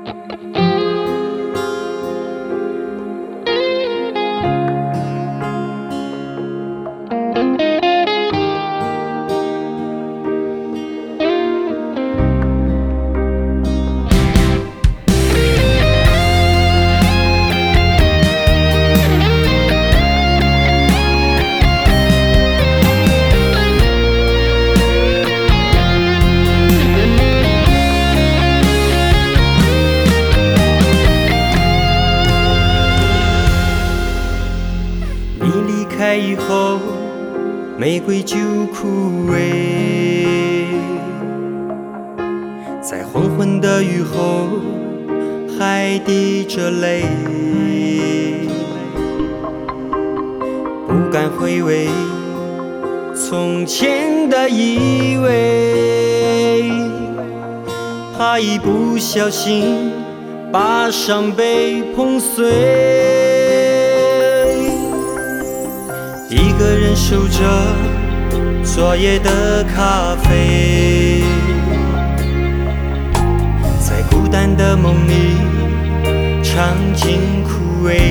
离开以后，玫瑰就枯萎，在黄昏的雨后，还滴着泪，不敢回味从前的以为，怕一不小心把伤悲碰碎。一个人守着昨夜的咖啡，在孤单的梦里尝尽枯萎。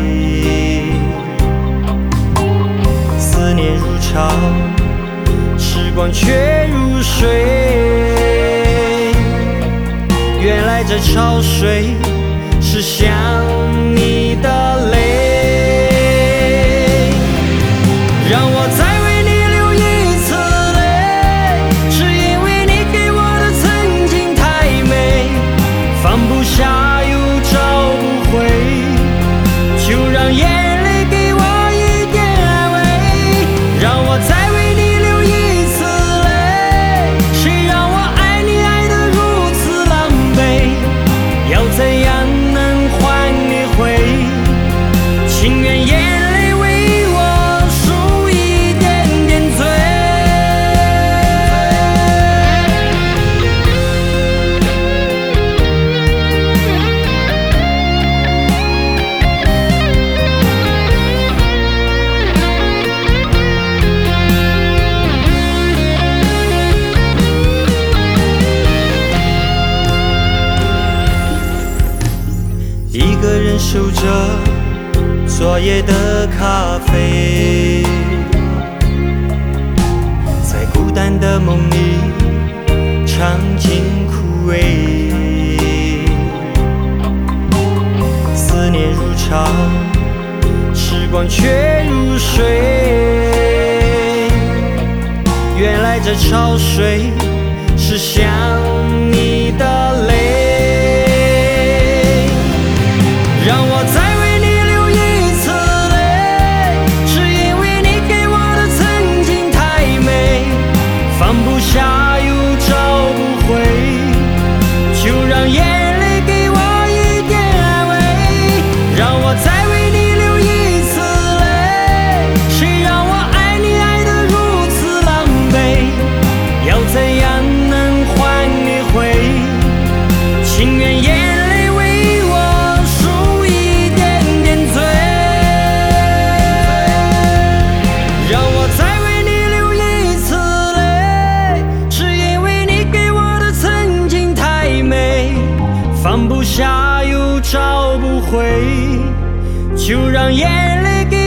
思念如潮，时光却如水。原来这潮水是想你的泪。让我再为你流一次泪，是因为你给我的曾经太美，放不下又找不回，就让眼泪给我一点安慰。让我再为你流一次泪，谁让我爱你爱得如此狼狈，要怎样能还你回，情愿眼泪为我一个人守着昨夜的咖啡，在孤单的梦里尝尽枯萎。思念如潮，时光却如水。原来这潮水是想你的泪。让我再为你流一次泪，是因为你给我的曾经太美，放不下又找不回，就让眼泪给我一点安慰。让我再为你流一次泪，谁让我爱你爱得如此狼狈，要怎样能还你回，情愿眼泪为我放不下又找不回，就让眼泪给